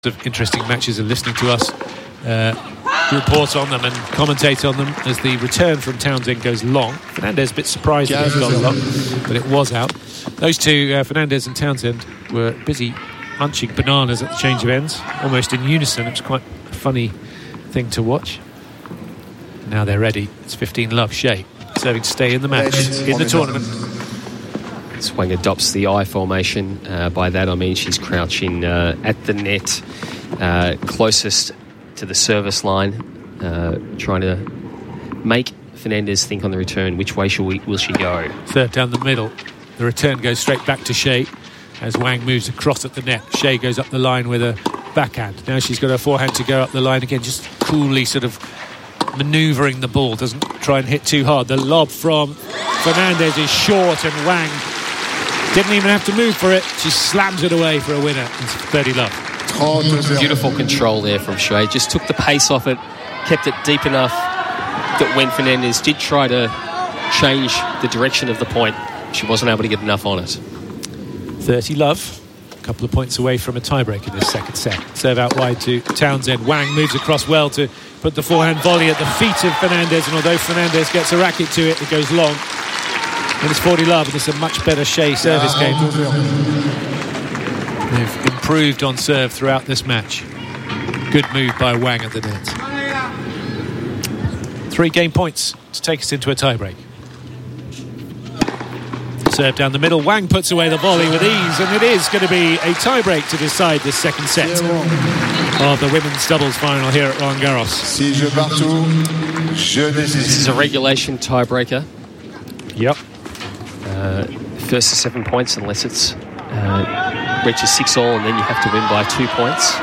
of interesting matches and listening to us report on them and commentate on them as the return from Townsend goes long. Fernandez a bit surprised that it got long, but it was out. Those two, Fernandez and Townsend, were busy munching bananas at the change of ends, almost in unison. It was quite a funny thing to watch. Now they're ready. It's 15 love. Shea serving to stay in the match, in the tournament. Wang adopts the I formation. By that I mean she's crouching at the net, closest to the service line, trying to make Fernandez think on the return which way will she go. Serve down the middle. The return goes straight back to Shea as Wang moves across at the net. Shea goes up the line with a backhand. Now she's got her forehand to go up the line again, just coolly sort of manoeuvring the ball, doesn't try and hit too hard. The lob from Fernandez is short and Wang didn't even have to move for it. She slams it away for a winner. It's 30 love. Beautiful control there from Shea. Just took the pace off it, kept it deep enough that when Fernandez did try to change the direction of the point, she wasn't able to get enough on it. 30 love. A couple of points away from a tiebreak in this second set. Serve out wide to Townsend. Wang moves across well to put the forehand volley at the feet of Fernandez, and although Fernandez gets a racket to it, it goes long. And it's 40 love, and it's a much better Shea service game. They've improved on serve throughout this match. Good move by Wang at the net. 3 game points to take us into a tiebreak. Serve down the middle. Wang puts away the volley with ease, and it is going to be a tiebreak to decide this second set of the women's doubles final here at Roland Garros. This is a regulation tiebreaker. Yep. First to 7 points unless it's reaches 6-all, and then you have to win by 2 points.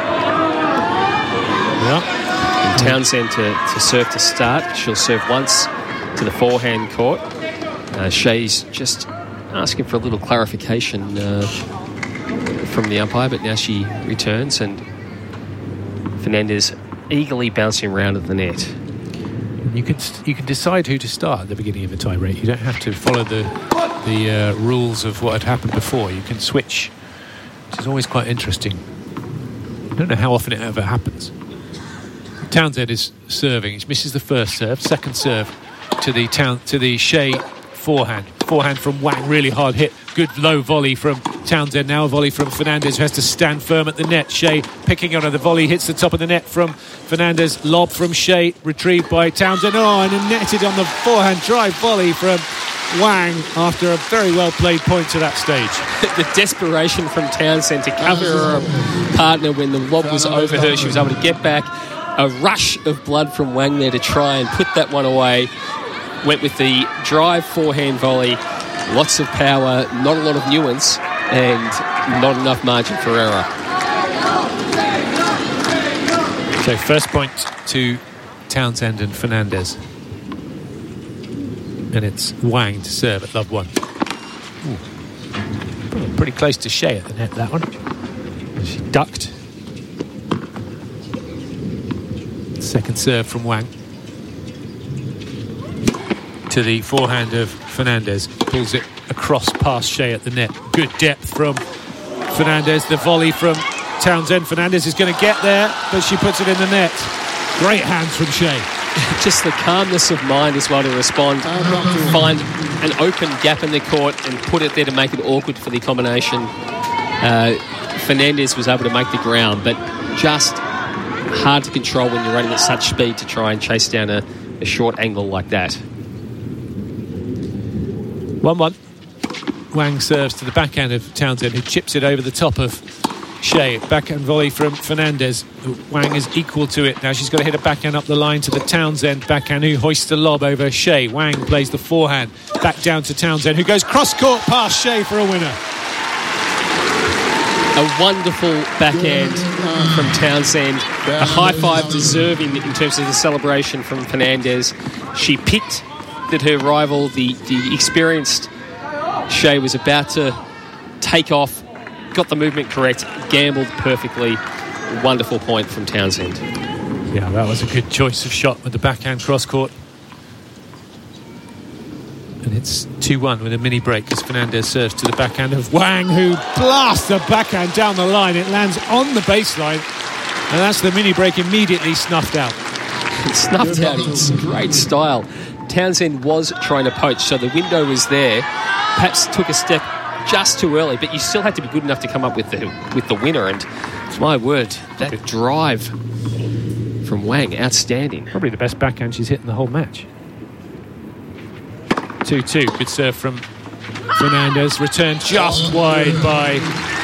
Yep. And Townsend to serve to start. She'll serve once to the forehand court. Shea's just asking for a little clarification from the umpire, but now she returns, and Fernandez eagerly bouncing around at the net. You can decide who to start at the beginning of a tiebreak. You don't have to follow the rules of what had happened before. You can switch, which is always quite interesting. I don't know how often it ever happens. Townsend is serving. He misses the first serve. Second serve to the Shea forehand. Forehand from Wang, really hard hit. Good low volley from Townsend. Now a volley from Fernandez, who has to stand firm at the net. Shea picking on her. The volley hits the top of the net from Fernandez. Lob from Shea, retrieved by Townsend. Oh, and netted on the forehand drive volley from Wang after a very well played point to that stage. The desperation from Townsend to cover her partner when the lob was over her. She was able to get back. A rush of blood from Wang there to try and put that one away. Went with the drive forehand volley. Lots of power, not a lot of nuance, and not enough margin for error. So first point to Townsend and Fernandez. And it's Wang to serve at love 1. Ooh. Pretty close to Shea at the net, that one. And she ducked. Second serve from Wang. To the forehand of Fernandez. Pulls it across past Shea at the net. Good depth from Fernandez. The volley from Townsend. Fernandez is going to get there, but she puts it in the net. Great hands from Shea. Just the calmness of mind as well to respond. Find an open gap in the court and put it there to make it awkward for the combination. Fernandez was able to make the ground, but just hard to control when you're running at such speed to try and chase down a short angle like that. 1-1. Wang serves to the backhand of Townsend, who chips it over the top of Shea. Backhand volley from Fernandez. Wang is equal to it. Now she's got to hit a backhand up the line to the Townsend backhand, who hoists the lob over Shea. Wang plays the forehand back down to Townsend, who goes cross-court past Shea for a winner. A wonderful backhand from Townsend. A high five deserving in terms of the celebration from Fernandez. She picked that her rival, the experienced Shea, was about to take off, got the movement correct, gambled perfectly. Wonderful point from Townsend. Yeah, that was a good choice of shot with the backhand cross-court. And And it's 2-1 with a mini break as Fernandez serves to the backhand of Wang, who blasts the backhand down the line. It lands on the baseline, and that's the mini break immediately snuffed out. Snuffed out in great style. Townsend was trying to poach, so the window was there. Perhaps took a step just too early, but you still had to be good enough to come up with the winner. And my word, that drive from Wang, outstanding. Probably the best backhand she's hit in the whole match. 2-2. Good serve from Fernandez. Returned just wide by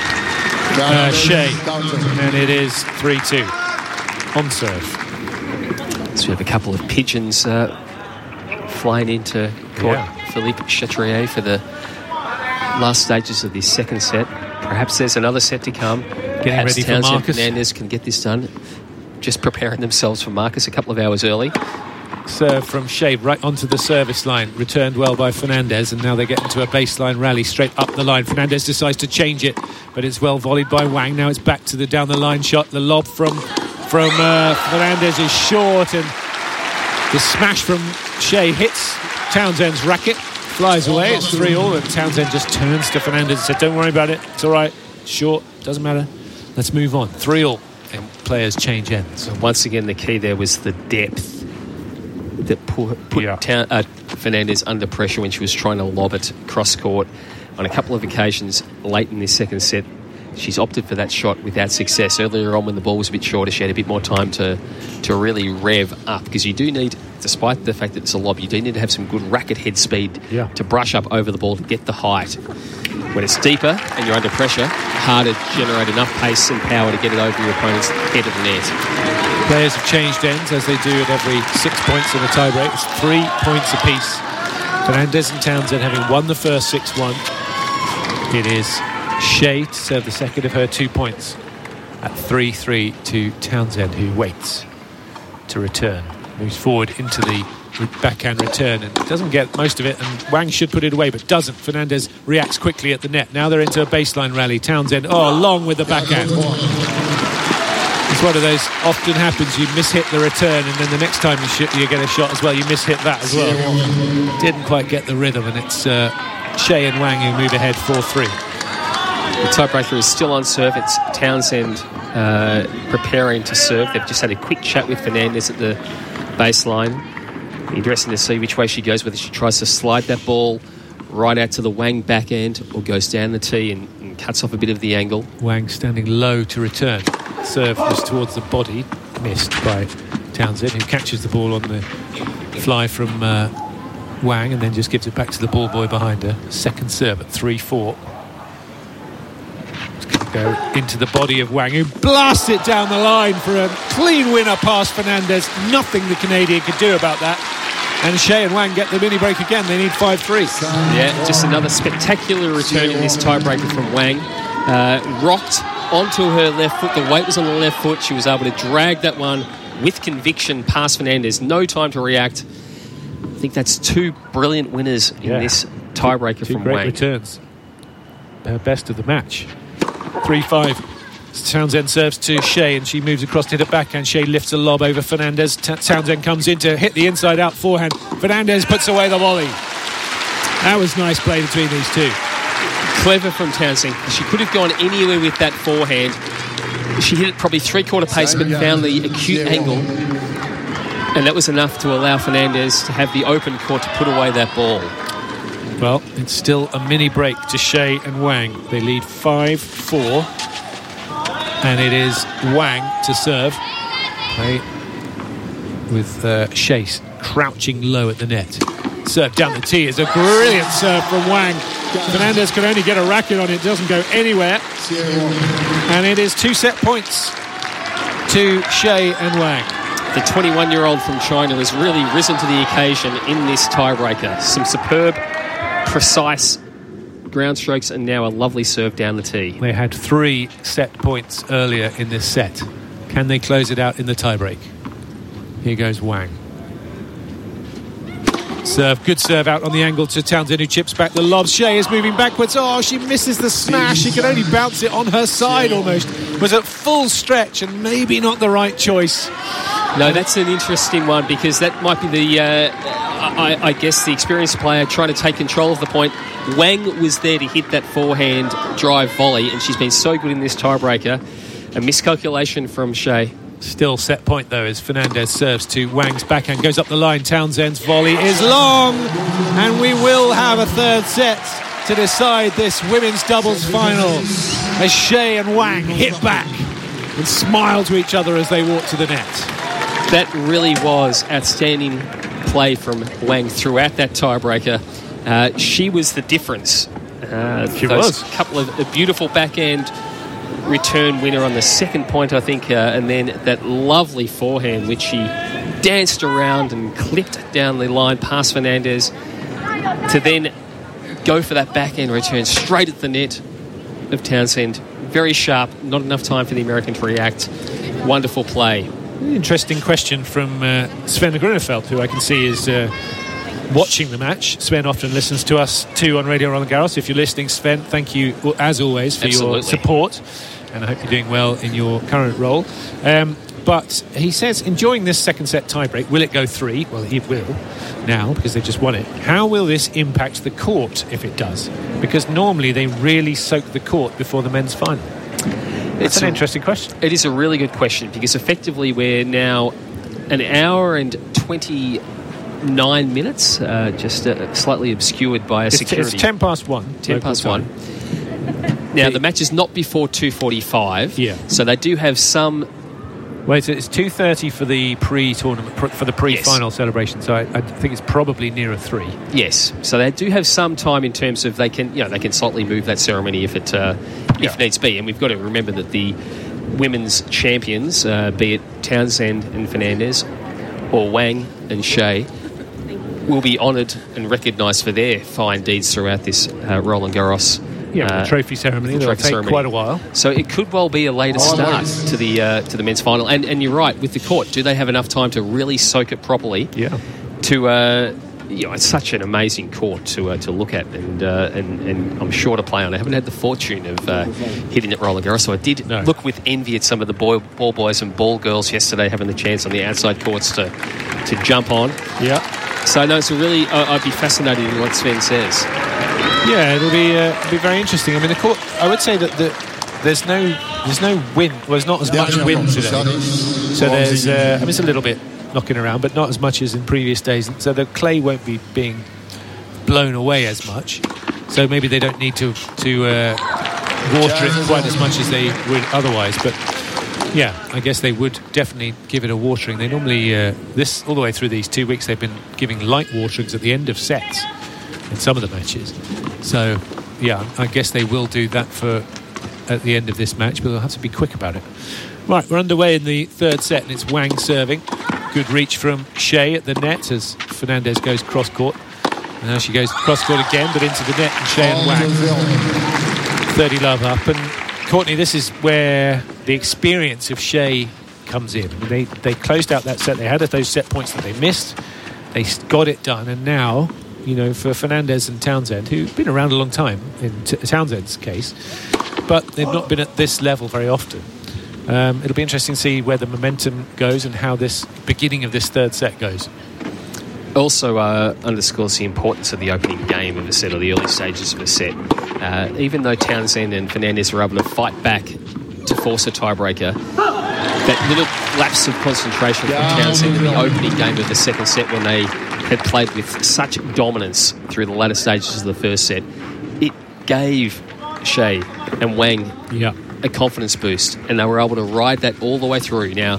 Shea. And it is 3-2 on serve. So we have a couple of pigeons flying into court. Philippe Chatrier for the last stages of this second set. Perhaps there's another set to come. Getting ready for Marcus. Fernandez can get this done. Just preparing themselves for Marcus a couple of hours early. Serve from Shea right onto the service line. Returned well by Fernandez, and now they get into a baseline rally straight up the line. Fernandez decides to change it, but it's well volleyed by Wang. Now it's back to the down the line shot. The lob from Fernandez is short, and the smash from Shea hits Townsend's racket, flies away. It's 3-3, and Townsend just turns to Fernandez and said, "Don't worry about it. It's all right. Short, doesn't matter. Let's move on." 3-3, and players change ends. Once again, the key there was the depth that put Fernandez under pressure when she was trying to lob it cross court. On a couple of occasions late in this second set, she's opted for that shot without success. Earlier on, when the ball was a bit shorter, she had a bit more time to really rev up, because you do need, despite the fact that it's a lob, you do need to have some good racket head speed to brush up over the ball to get the height. When it's deeper and you're under pressure, harder to generate enough pace and power to get it over your opponent's head of the net. Players have changed ends, as they do at every 6 points in a tie-break. It's 3 points apiece. Fernandez and Townsend having won the first 6-1. It is Shea to serve the second of her 2 points at 3-3 to Townsend, who waits to return. Moves forward into the backhand return and doesn't get most of it, and Wang should put it away but doesn't. Fernandez reacts quickly at the net. Now they're into a baseline rally. Townsend, long with the backhand. It's one of those, often happens, you miss-hit the return, and then the next time you get a shot as well, you miss-hit that as well. Didn't quite get the rhythm, and it's Shea and Wang who move ahead 4-3. The tiebreaker is still on serve. It's Townsend preparing to serve. They've just had a quick chat with Fernandez at the baseline. Interesting to see which way she goes, whether she tries to slide that ball right out to the Wang backhand or goes down the tee and cuts off a bit of the angle. Wang standing low to return. Serve was towards the body, missed by Townsend, who catches the ball on the fly from Wang and then just gives it back to the ball boy behind her. Second serve at 3-4. It's going to go into the body of Wang, who blasts it down the line for a clean winner past Fernandez. Nothing the Canadian could do about that. And Shea and Wang get the mini break again. They need 5-3. Yeah, just another spectacular return in this tiebreaker from Wang. Rocked onto her left foot. The weight was on the left foot. She was able to drag that one with conviction past Fernandez. No time to react. I think that's 2 brilliant winners in this tiebreaker from Wang. 2 great Wang. returns. Her best of the match. 3-5. Townsend serves to Shea, and she moves across to the backhand. Shea lifts a lob over Fernandez. Townsend comes in to hit the inside-out forehand. Fernandez puts away the volley. That was nice play between these two. Clever from Townsend. She could have gone anywhere with that forehand. She hit it probably 3/4 pace, but found the acute angle. And that was enough to allow Fernandez to have the open court to put away that ball. Well, it's still a mini break to Shea and Wang. They lead 5-4. And it is Wang to serve. Play with Shea crouching low at the net. Serve down the tee is a brilliant serve from Wang. Fernandez can only get a racket on it. Doesn't go anywhere. And it is 2 set points to Shea and Wang. The 21-year-old from China has really risen to the occasion in this tiebreaker. Some superb, precise ground strokes, and now a lovely serve down the tee. They had 3 set points earlier in this set. Can they close it out in the tiebreak? Here goes Wang. Serve, good serve out on the angle to Townsend, who chips back the lob. Shea is moving backwards. She misses the smash. She could only bounce it on her side almost. Was at full stretch and maybe not the right choice. No, that's an interesting one because that might be the, I guess, the experienced player trying to take control of the point. Wang was there to hit that forehand drive volley, and she's been so good in this tiebreaker. A miscalculation from Shea. Still set point, though, as Fernandez serves to Wang's backhand. Goes up the line. Townsend's volley is long, and we will have a third set to decide this women's doubles final as Shea and Wang hit back and smile to each other as they walk to the net. That really was outstanding play from Wang throughout that tiebreaker. She was the difference. She was. A couple of beautiful backhand return winner on the second point, I think, and then that lovely forehand which she danced around and clipped down the line past Fernandez to then go for that backhand return straight at the net of Townsend. Very sharp, not enough time for the American to react. Wonderful play. Interesting question from Sven Grunefeld, who I can see is watching the match. Sven often listens to us too on Radio Roland Garros. If you're listening, Sven, thank you as always for your support, and I hope you're doing well in your current role. But he says, enjoying this second set tiebreak. Will it go 3? Well, it will now because they just won it. How will this impact the court if it does? Because normally they really soak the court before the men's final. It's an interesting question. It is a really good question because effectively we're now an hour and 29 minutes, just slightly obscured by a security. It's 10 past 1. 10 past 1. Now, the match is not before 2:45. Yeah. So they do have some... Wait, it's 2:30 for the pre-tournament, for the pre-final celebration. So I think it's probably nearer 3. Yes. So they do have some time in terms of they can slightly move that ceremony if needs be. And we've got to remember that the women's champions, be it Townsend and Fernandez or Wang and Shea, will be honoured and recognised for their fine deeds throughout this Roland Garros. The trophy ceremony. That'll take quite a while. So it could well be a later start to the men's final. And you're right, with the court, do they have enough time to really soak it properly? Yeah. To it's such an amazing court to look at, and I'm sure to play on. I haven't had the fortune of hitting at Roland Garros, so I did look with envy at some of the ball boys and ball girls yesterday having the chance on the outside courts to jump on. Yeah. So no, it's really I'd be fascinated in what Sven says. Yeah, it'll be very interesting. I mean, the court. I would say that there's no wind. Well, there's not as much wind today. So there's it's a little bit knocking around, but not as much as in previous days. So the clay won't be being blown away as much. So maybe they don't need to water it quite as much as they would otherwise. But yeah, I guess they would definitely give it a watering. They normally this all the way through these 2 weeks they've been giving light waterings at the end of sets in some of the matches. So yeah, I guess they will do that at the end of this match, but they'll have to be quick about it. Right, we're underway in the third set, and it's Wang serving. Good reach from Shea at the net as Fernandez goes cross court. And now she goes cross court again, but into the net, and Shea and Wang 30 love up. And Courtney, this is where the experience of Shea comes in. I mean, they closed out that set. They had those set points that they missed. They got it done, and now, for Fernandez and Townsend, who've been around a long time in Townsend's case, but they've not been at this level very often. It'll be interesting to see where the momentum goes and how this beginning of this third set goes. Also underscores the importance of the opening game of a set, or the early stages of a set. Even though Townsend and Fernandez were able to fight back to force a tiebreaker, that little lapse of concentration from Townsend in the opening game of the second set, when they had played with such dominance through the latter stages of the first set, it gave Shea and Wang a confidence boost, and they were able to ride that all the way through. Now,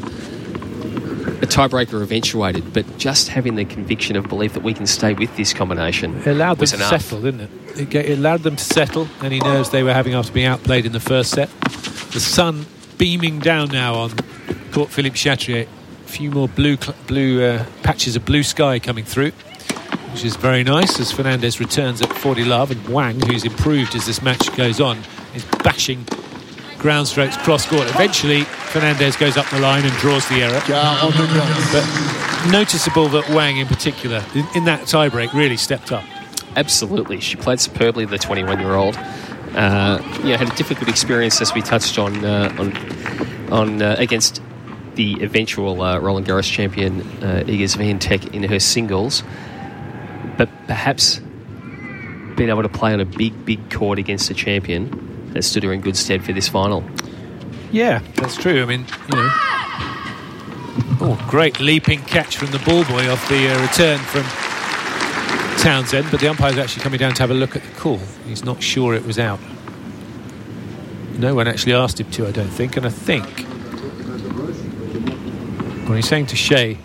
a tiebreaker eventuated, but just having the conviction of belief that we can stay with this combination it allowed them was to enough. settle, didn't it? It allowed them to settle any nerves they were having after being outplayed in the first set. The sun beaming down now on Court Philippe Chatrier. A few more blue patches of blue sky coming through, which is very nice as Fernandez returns at 40 love, and Wang, who's improved as this match goes on, is bashing ground strokes cross court. Eventually Fernandez goes up the line and draws the error, but noticeable that Wang in particular in that tiebreak really stepped up. Absolutely, she played superbly, the 21-year-old. Had a difficult experience, as we touched on against the eventual Roland Garros champion Iga Swiatek in her singles, but perhaps being able to play on a big court against a champion has stood her in good stead for this final. Yeah, that's true. I mean, great leaping catch from the ball boy off the return from Townsend, but the umpire's actually coming down to have a look at the call. He's not sure it was out. No one actually asked him to, I don't think, and I think when he's saying to Shea,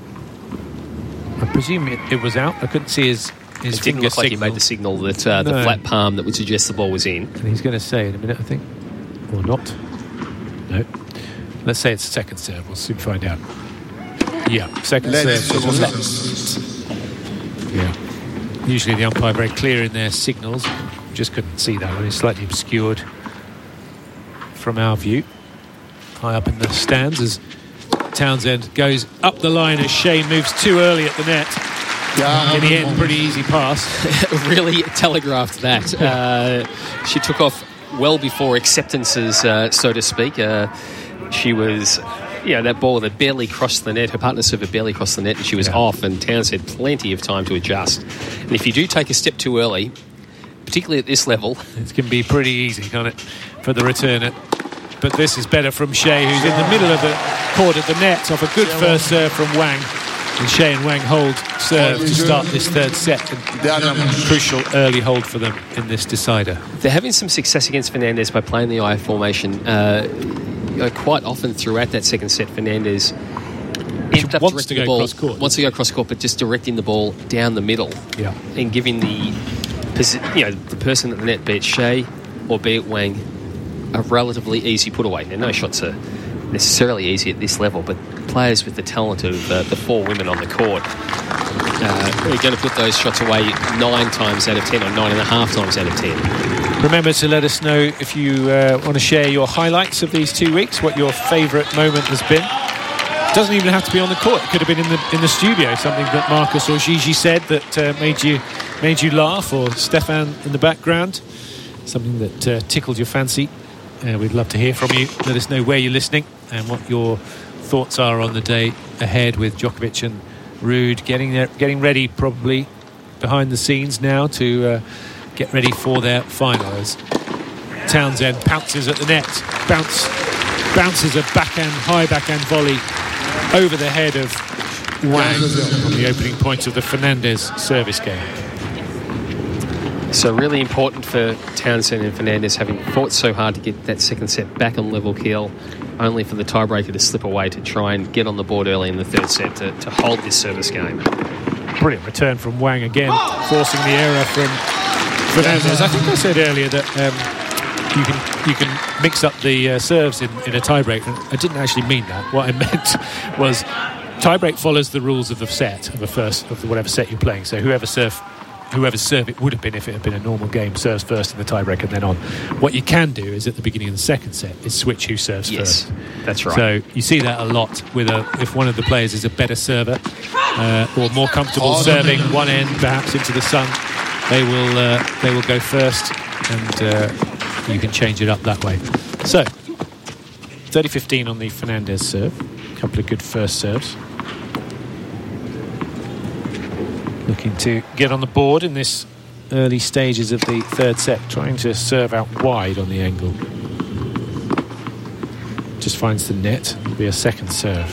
I presume it was out. I couldn't see his it didn't look like he made the signal that the flat palm that would suggest the ball was in. And he's going to say in a minute, I think, or not. No. Let's say it's second serve. We'll soon find out. Yeah, second serve. Yeah. Usually the umpire very clear in their signals. Just couldn't see that one. It's slightly obscured from our view. High up in the stands as Townsend goes up the line as Shea moves too early at the net. In the end, pretty easy pass. Really telegraphed that. She took off well before acceptances, so to speak. She was, that ball that barely crossed the net. Her partner server barely crossed the net, and she was off. And Townsend had plenty of time to adjust. And if you do take a step too early, particularly at this level, it can be pretty easy, can't it, for the returner? But this is better from Shea, who's in the middle of the court at the net, off a good first serve from Wang. And Shea and Wang hold serve to start this third set. Crucial early hold for them in this decider. They're having some success against Fernandez by playing the I formation. Quite often throughout that second set, Fernandez wants to go cross court, but just directing the ball down the middle, and giving the person at the net, be it Shea or be it Wang, a relatively easy put away. Now, no shots are necessarily easy at this level, but players with the talent of the four women on the court are going to put those shots away 9 times out of 10 or 9.5 times out of 10. Remember to let us know if you want to share your highlights of these 2 weeks, what your favourite moment has been. It doesn't even have to be on the court. It could have been in the studio, something that Marcus or Gigi said that made you laugh, or Stefan in the background, something that tickled your fancy. We'd love to hear from you. Let us know where you're listening and what your thoughts are on the day ahead with Djokovic and Ruud getting ready, probably behind the scenes now to get ready for their final. As Townsend pounces at the net, bounces a high backhand volley over the head of Wang on the opening point of the Fernandez service game. So really important for Townsend and Fernandez, having fought so hard to get that second set back on level keel, only for the tiebreaker to slip away to try and get on the board early in the third set to hold this service game. Brilliant return from Wang again, forcing the error from Fernandez. I think I said earlier that you can mix up the serves in a tiebreak. I didn't actually mean that. What I meant was tiebreak follows the rules of the set, of whatever set you're playing. So whoever's serve it would have been if it had been a normal game, serves first in the tiebreak and then on. What you can do is at the beginning of the second set is switch who serves first. That's right. So you see that a lot with if one of the players is a better server or more comfortable serving one end perhaps into the sun, they will go first, and you can change it up that way. So 30-15 on the Fernandez serve. A couple of good first serves. Looking to get on the board in this early stages of the third set, trying to serve out wide on the angle. Just finds the net. It'll be a second serve.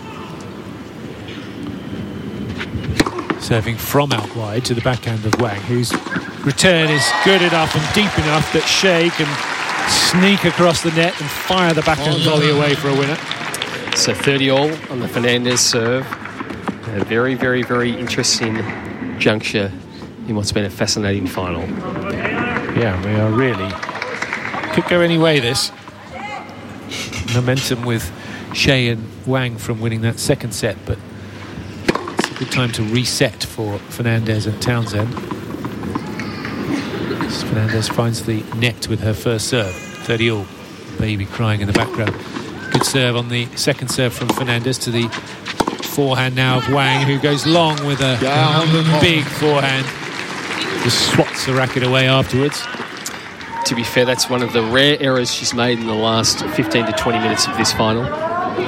Serving from out wide to the backhand of Wang, whose return is good enough and deep enough that Shea can sneak across the net and fire the backhand volley away for a winner. So 30-all on the Fernandez serve. A very, very, very interesting juncture in what's been a fascinating final. Yeah, we are really... Could go any way, this. Momentum with Shea and Wang from winning that second set, but it's a good time to reset for Fernandez and Townsend. Fernandez finds the net with her first serve. 30-all. Baby crying in the background. Good serve on the second serve from Fernandez to the forehand now of Wang, who goes long with a big forehand. Just swats the racket away afterwards. To be fair, that's one of the rare errors she's made in the last 15 to 20 minutes of this final.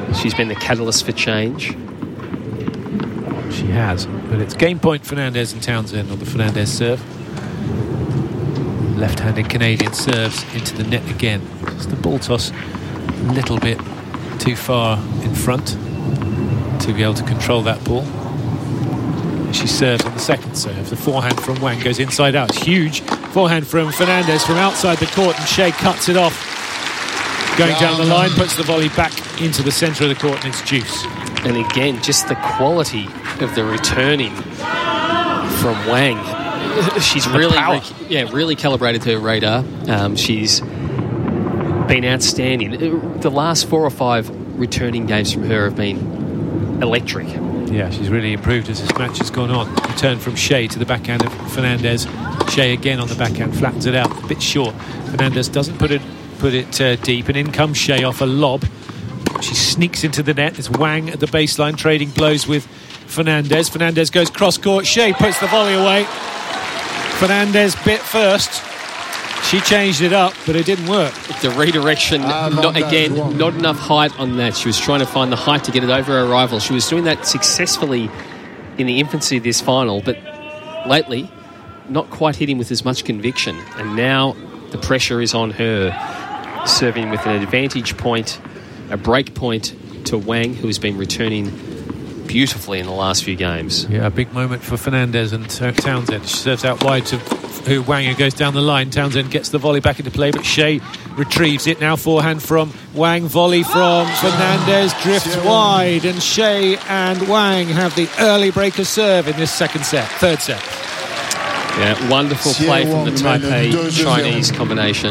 She's been the catalyst for change. She has, but it's game point Fernandez and Townsend on the Fernandez serve. Left-handed Canadian serves into the net again. Just the ball toss a little bit too far in front to be able to control that ball. She serves on the second serve. The forehand from Wang goes inside out. It's huge. Forehand from Fernandez from outside the court, and Shea cuts it off. Going down the line, puts the volley back into the centre of the court, and it's deuce. And again, just the quality of the returning from Wang. She's really calibrated her radar. She's been outstanding. The last 4 or 5 returning games from her have been electric. Yeah, she's really improved as this match has gone on. Return from Shea to the backhand of Fernandez. Shea again on the backhand, flattens it out, a bit short. Fernandez doesn't put it deep, and in comes Shea off a lob. She sneaks into the net. It's Wang at the baseline, trading blows with Fernandez. Fernandez goes cross-court. Shea puts the volley away. Fernandez bit first. She changed it up, but it didn't work. The redirection, not enough height on that. She was trying to find the height to get it over her rival. She was doing that successfully in the infancy of this final, but lately, not quite hitting with as much conviction. And now the pressure is on her, serving with an advantage point, a break point to Wang, who has been returning beautifully in the last few games. Yeah, a big moment for Fernandez and Townsend. She serves out wide to Wang, who goes down the line. Townsend gets the volley back into play, but Shea retrieves it. Now forehand from Wang, volley from Fernandez, drifts wide, and Shea and Wang have the early breaker serve in this third set. Yeah, wonderful play from the Taipei-Chinese combination.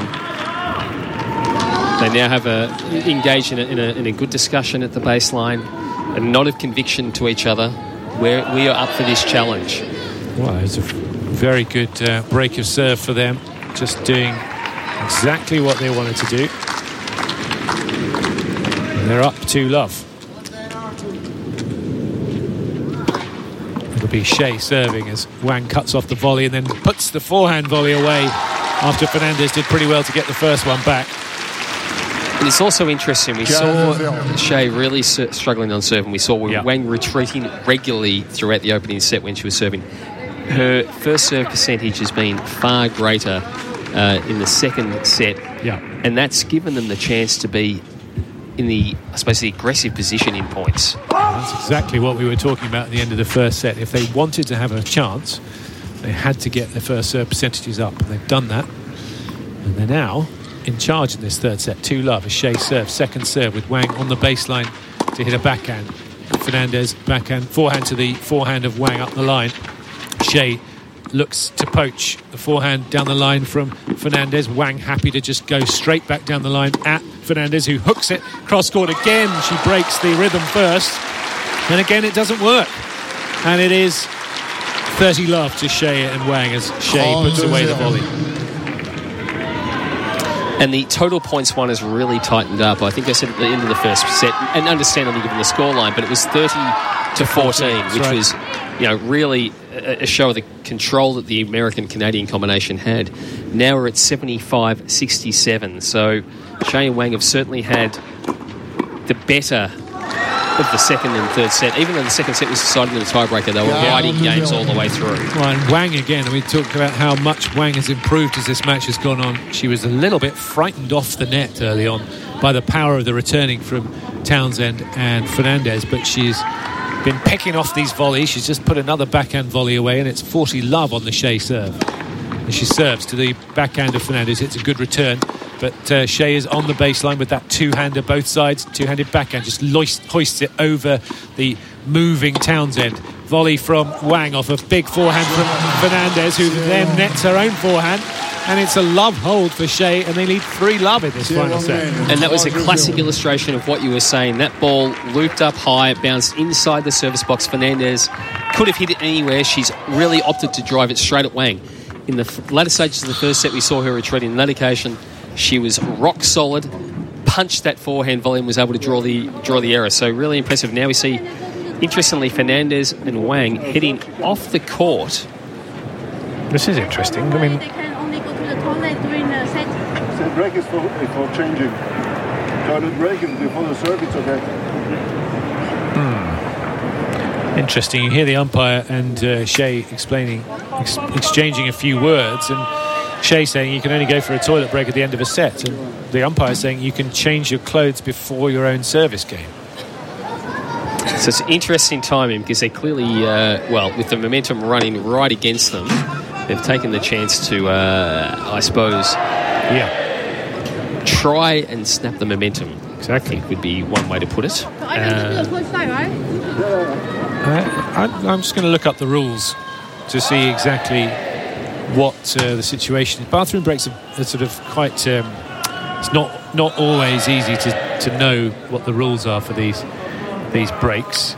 They now have engaged in a good discussion at the baseline, a nod of conviction to each other. We are up for this challenge. Well, it's a very good break of serve for them, just doing exactly what they wanted to do. And they're up 2-love. It'll be Shea serving as Wang cuts off the volley and then puts the forehand volley away after Fernandez did pretty well to get the first one back. And it's also interesting, we saw Shea really struggling on serve, and we saw Wang retreating regularly throughout the opening set when she was serving. Her first serve percentage has been far greater in the second set, and that's given them the chance to be in the aggressive position in points. That's exactly what we were talking about at the end of the first set. If they wanted to have a chance, they had to get their first serve percentages up, and they've done that. And they're now in charge in this third set. 2-love as Shea serves, second serve with Wang on the baseline to hit a backhand. Fernandez backhand, forehand to the forehand of Wang up the line. Shea looks to poach the forehand down the line from Fernandez. Wang happy to just go straight back down the line at Fernandez, who hooks it cross-court again. She breaks the rhythm first, and again it doesn't work. And it is 30-love to Shea and Wang as Shea puts away the volley. And the total points won has really tightened up. I think I said at the end of the first set, and understandably given the scoreline, but it was 30-14, which was, really a show of the control that the American-Canadian combination had. Now we're at 75-67. So Shea and Wang have certainly had the better of the second and third set. Even though the second set was decided in a tiebreaker, they were riding games all the way through. Well, and Wang again, we talked about how much Wang has improved as this match has gone on. She was a little bit frightened off the net early on by the power of the returning from Townsend and Fernandez, but she's been picking off these volleys. She's just put another backhand volley away, and it's 40-love on the Shea serve. And she serves to the backhand of Fernandez. It's a good return, but Shea is on the baseline with that two-hander, both sides, two-handed backhand, just hoists it over the moving Townsend. Volley from Wang off a big forehand from Fernandez, who then nets her own forehand, and it's a love hold for Shea, and they lead 3-love in this final set. And that was a classic illustration of what you were saying. That ball looped up high, bounced inside the service box. Fernandez could have hit it anywhere. She's really opted to drive it straight at Wang. In the latter stages of the first set, we saw her retreating. On that occasion, she was rock solid, punched that forehand volley and was able to draw the error. So really impressive. Now we see, interestingly, Fernandez and Wang heading off the court. This is interesting. I mean, they can only go to the toilet during the set. The break is for changing. started breaking before the serve, it's okay. Interesting. You hear the umpire and Shea exchanging a few words, and Shea saying you can only go for a toilet break at the end of a set, and the umpire saying you can change your clothes before your own service game. So it's interesting timing because they clearly, with the momentum running right against them, they've taken the chance to, I suppose, try and snap the momentum. Exactly. I think would be one way to put it. I'm just going to look up the rules to see exactly what the situation is. Bathroom breaks are sort of quite... it's not always easy to know what the rules are for these breaks,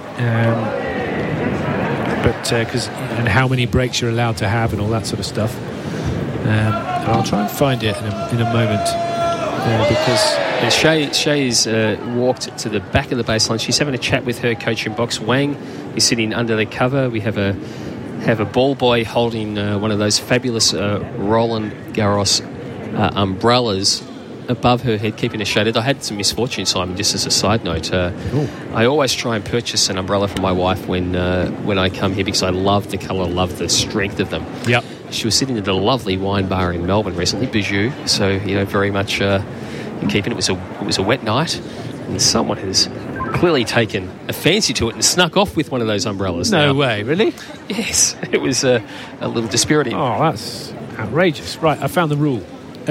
and how many breaks you're allowed to have and all that sort of stuff. And I'll try and find it in a moment because Shay's walked to the back of the baseline. She's having a chat with her coach in box. Wang is sitting under the cover. We have a ball boy holding one of those fabulous Roland Garros umbrellas above her head, keeping her shaded. I had some misfortune, Simon, just as a side note. I always try and purchase an umbrella for my wife when I come here because I love the colour, love the strength of them. Yep. She was sitting at a lovely wine bar in Melbourne recently, Bijou, so very much in keeping. It was a wet night, and someone has clearly taken a fancy to it and snuck off with one of those umbrellas. No way, really? Yes, it was a little dispiriting. Oh, that's outrageous. Right, I found the rule.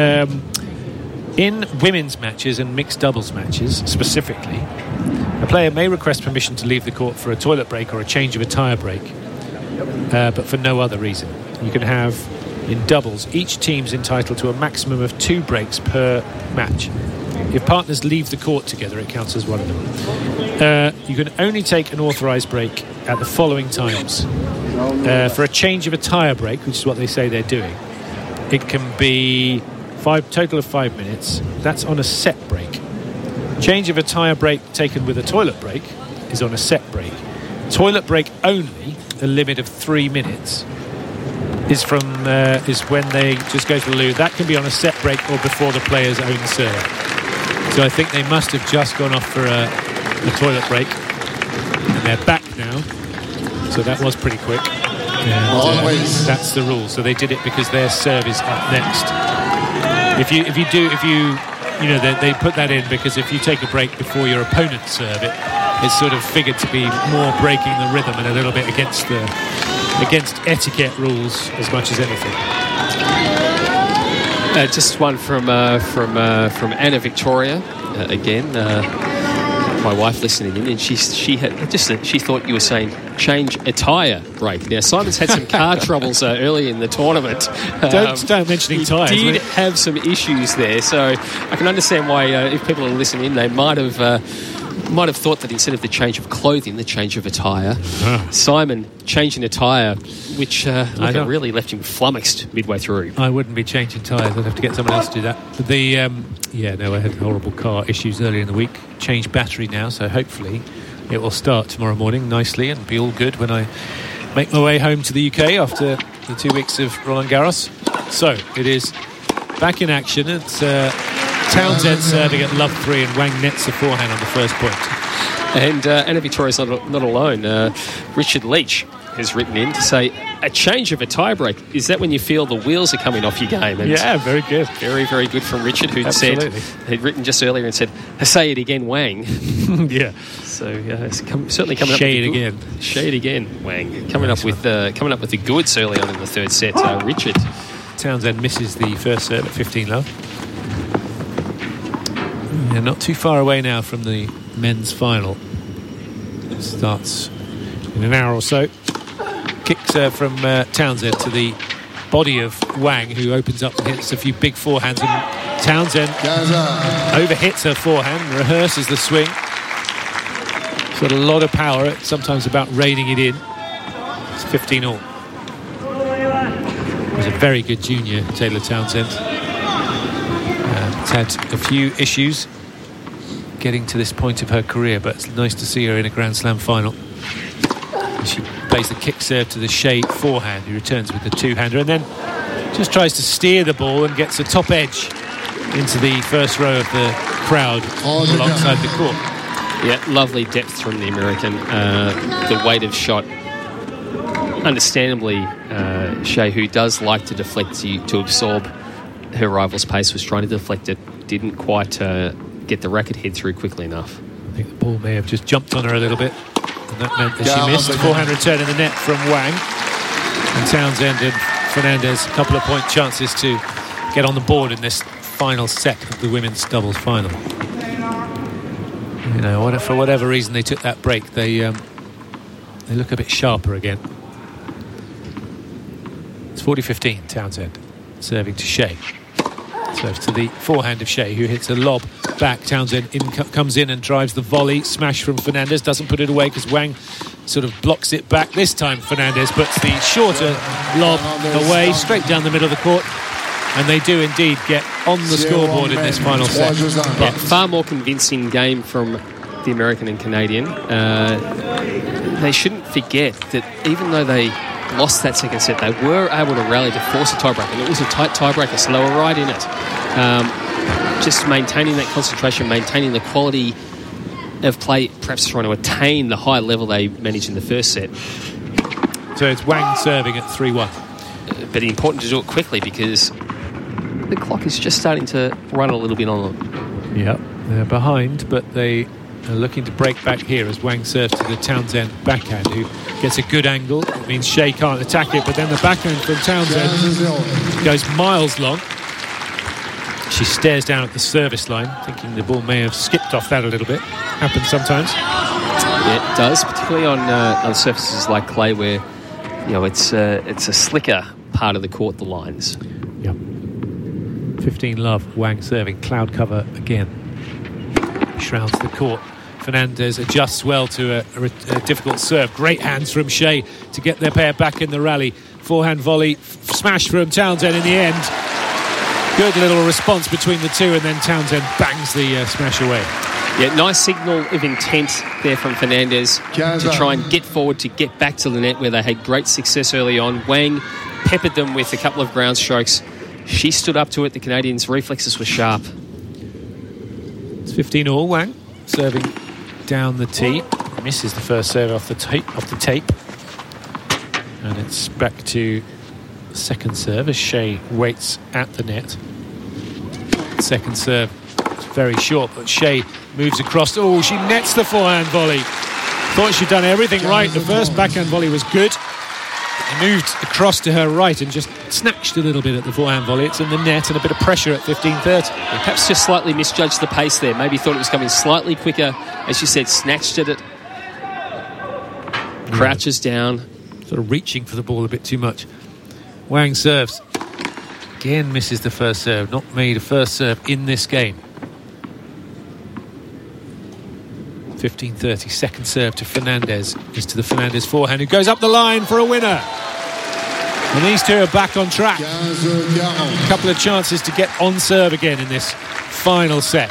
In women's matches and mixed doubles matches, specifically, a player may request permission to leave the court for a toilet break or a change of attire break, but for no other reason. You can have, in doubles, each team's entitled to a maximum of 2 breaks per match. If partners leave the court together, it counts as one of them. You can only take an authorised break at the following times. For a change of attire break, which is what they say they're doing, it can be total of 5 minutes. That's on a set break. Change of attire break taken with a toilet break is on a set break. Toilet break only, a limit of 3 minutes, is when they just go to the loo. That can be on a set break or before the player's own serve. So I think they must have just gone off for a toilet break, and they're back now. So that was pretty quick. And, that's the rule. So they did it because their serve is up next. If you they put that in because if you take a break before your opponent's serve, it's sort of figured to be more breaking the rhythm and a little bit against etiquette rules as much as anything. Just one from Anna Victoria again. My wife listening in, and she thought you were saying change attire break. Now Simon's had some car troubles early in the tournament. Don't mentioning tyres. He did have some issues there, so I can understand why if people are listening, they might have thought that instead of the change of clothing, the change of attire. Simon changing attire, which really left him flummoxed midway through. I wouldn't be changing tyres. I'd have to get someone else to do that. But I had horrible car issues earlier in the week. Changed battery now, so hopefully it will start tomorrow morning nicely and be all good when I make my way home to the UK after the 2 weeks of Roland Garros. So it is back in action. It's Townsend serving at love 3 and Wang nets a forehand on the first point. And Anna Victoria's not alone. Richard Leach has written in to say, a change of a tie break, is that when you feel the wheels are coming off your game? And yeah, very good. Very, very good from Richard, who'd he'd written just earlier and said, say it again, Wang. Yeah. So it's certainly coming up. Say it again, Wang. Coming up with the goods early on in the third set. Richard. Townsend misses the first serve at 15 love. Yeah, not too far away now from the men's final. It starts in an hour or so. Kick serve from Townsend to the body of Wang, who opens up and hits a few big forehands. And Townsend overhits her forehand, rehearses the swing. She's got a lot of power. It's sometimes about reining it in. It's 15-all. He's a very good junior, Taylor Townsend. It's had a few issues getting to this point of her career, but it's nice to see her in a Grand Slam final. She plays the kick serve to the Shea forehand, who returns with the two-hander and then just tries to steer the ball and gets a top edge into the first row of the crowd alongside the court. Yeah, lovely depth from the American. The weight of shot. Understandably, Shea, who does like to deflect to absorb her rival's pace, was trying to deflect it. Didn't quite get the racket head through quickly enough. I think the ball may have just jumped on her a little bit, and that meant that she missed. Forehand return in the net from Wang. And Townsend and Fernandez, a couple of point chances to get on the board in this final set of the women's doubles final. You know, for whatever reason they took that break, they look a bit sharper again. It's 40-15, Townsend serving to Shea. Serves to the forehand of Shea, who hits a lob back. Townsend comes in and drives the volley. Smash from Fernandez, doesn't put it away because Wang sort of blocks it back. This time Fernandez puts the shorter lob away, straight down the middle of the court. And they do indeed get on the scoreboard in this final set. Yeah, far more convincing game from the American and Canadian. They shouldn't forget that even though they lost that second set, they were able to rally to force a tiebreaker, and it was a tight tiebreaker, so they were right in it. Just maintaining that concentration, maintaining the quality of play, perhaps trying to attain the high level they managed in the first set. So it's Wang serving at 3-1. But important to do it quickly because the clock is just starting to run a little bit on them. Yeah, they're behind, but they are looking to break back here as Wang serves to the Townsend backhand, who gets a good angle. It means Shea can't attack it, but then the backhand from Townsend goes miles long. She stares down at the service line, thinking the ball may have skipped off that a little bit. Happens sometimes. Yeah, it does, particularly on surfaces like clay, where it's a slicker part of the court, the lines. Yep. 15 love. Wang serving. Cloud cover again. Shrouds the court. Fernandez adjusts well to a difficult serve. Great hands from Shea to get their pair back in the rally. Forehand volley. Smash from Townsend in the end. Good little response between the two, and then Townsend bangs the smash away. Yeah, nice signal of intent there from Fernandez to try and get forward, to get back to the net where they had great success early on. Wang peppered them with a couple of ground strokes. She stood up to it. The Canadians' reflexes were sharp. It's 15-all. Wang serving down the tee. Misses the first serve off the tape. And it's back to second serve as Shea waits at the net. Second serve very short, but Shea moves across. Oh, she nets the forehand volley. Thought she'd done everything right. The first backhand volley was good. It moved across to her right and just snatched a little bit at the forehand volley. It's in the net and a bit of pressure at 15-30. Perhaps just slightly misjudged the pace there. Maybe thought it was coming slightly quicker. As you said, snatched at it. Crouches down. Sort of reaching for the ball a bit too much. Wang serves. Again misses the first serve. Not made a first serve in this game. 15-30. Second serve to Fernandez. Is to the Fernandez forehand, who goes up the line for a winner. And these two are back on track. A couple of chances to get on serve again in this final set.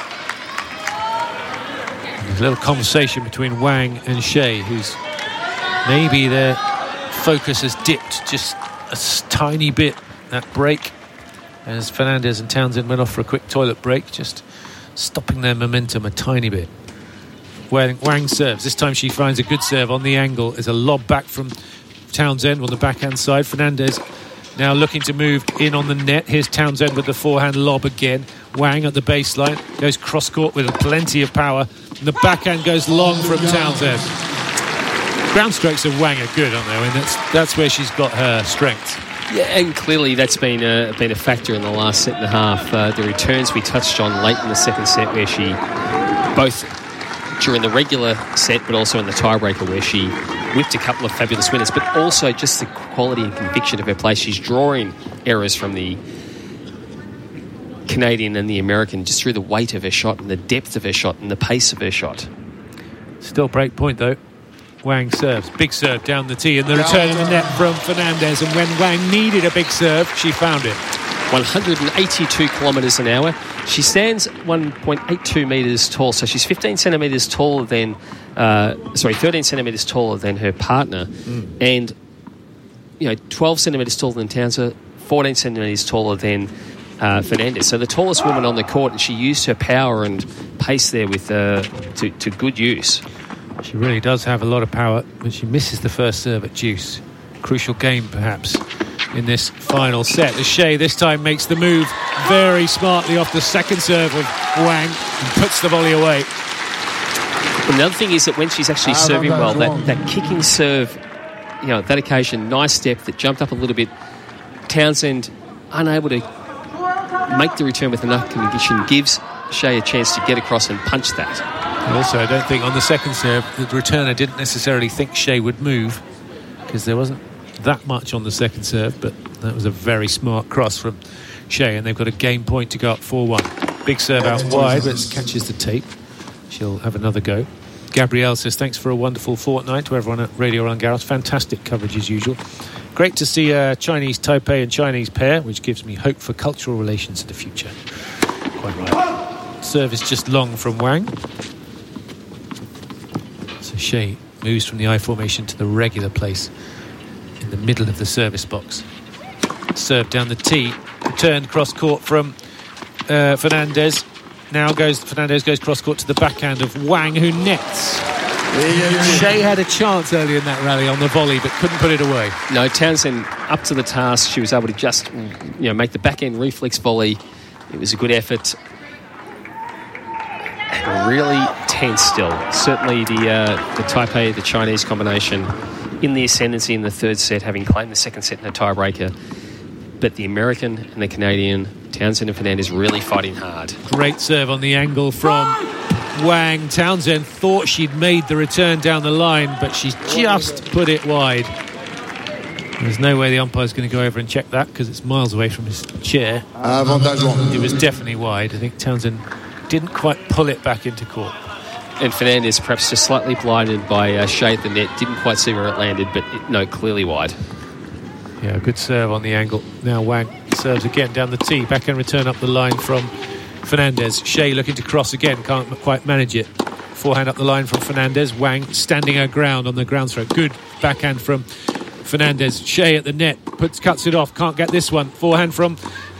There's a little conversation between Wang and Shea, who's maybe their focus has dipped just a tiny bit, that break, as Fernandez and Townsend went off for a quick toilet break, just stopping their momentum a tiny bit. Wang serves. This time she finds a good serve on the angle. There's a lob back from Townsend on the backhand side. Fernandez now looking to move in on the net. Here's Townsend with the forehand lob again. Wang at the baseline goes cross court with plenty of power, and the backhand goes long from Townsend. Ground strokes of Wang are good, aren't they? I mean, that's where she's got her strength. Yeah, and clearly that's been a factor in the last set and a half. The returns we touched on late in the second set, where she, both during the regular set but also in the tiebreaker, where she whipped a couple of fabulous winners, but also just the quality and conviction of her play. She's drawing errors from the Canadian and the American just through the weight of her shot and the depth of her shot and the pace of her shot. Still break point though. Wang serves. Big serve down the tee, and the return in the net from Fernandez. And when Wang needed a big serve, she found it. 182 kilometres an hour. She stands 1.82 metres tall, so she's 15 centimetres taller than, 13 centimetres taller than her partner, and 12 centimetres taller than Townsend, 14 centimetres taller than Fernandez. So the tallest woman on the court, and she used her power and pace there with to good use. She really does have a lot of power, but she misses the first serve at deuce. Crucial game, perhaps, in this final set. As Hsieh this time makes the move very smartly off the second serve of Wang and puts the volley away. And the other thing is that when she's actually serving well, that kicking serve, that occasion, nice step that jumped up a little bit. Townsend, unable to make the return with enough conviction, gives Hsieh a chance to get across and punch that. Also, I don't think on the second serve the returner didn't necessarily think Hsieh would move, because there wasn't that much on the second serve, but that was a very smart cross from Hsieh, and they've got a game point to go up 4-1. Big serve out wide, but it catches the tape. She'll have another go. Gabrielle says, thanks for a wonderful fortnight to everyone at Radio Roland Garros. Fantastic coverage as usual. Great to see a Chinese Taipei and Chinese pair, which gives me hope for cultural relations in the future. Quite right. Serve is just long from Wang. So Hsieh moves from the I formation to the regular place in the middle of the service box. Serve down the tee. Returned cross court from Fernandez. Now Fernandez goes cross court to the backhand of Wang, who nets. Hsieh had a chance earlier in that rally on the volley, but couldn't put it away. No, Townsend up to the task. She was able to just make the backhand reflex volley. It was a good effort. Really tense still. Certainly the Taipei, the Chinese combination in the ascendancy in the third set, having claimed the second set in a tiebreaker. But the American and the Canadian, Townsend and Fernandez, really fighting hard. Great serve on the angle from Wang. Townsend thought she'd made the return down the line, but she's just put it wide. There's no way the umpire's going to go over and check that, because it's miles away from his chair. It was definitely wide. I think Townsend didn't quite pull it back into court. And Fernandez perhaps just slightly blinded by Hsieh at the net. Didn't quite see where it landed, but clearly wide. Yeah, good serve on the angle. Now Wang serves again down the tee. Backhand return up the line from Fernandez. Hsieh looking to cross again, can't quite manage it. Forehand up the line from Fernandez. Wang standing her ground on the ground stroke. Good backhand from Fernandez. Hsieh at the net, cuts it off, can't get this one. Forehand from